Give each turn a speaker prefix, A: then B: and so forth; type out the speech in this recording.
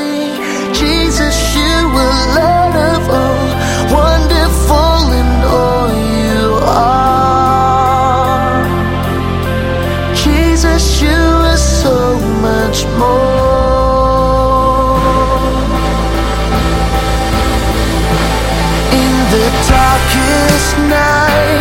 A: sing, Jesus, you are Lord of all, wonderful in all you are. Jesus, you are so much more. In the darkest night,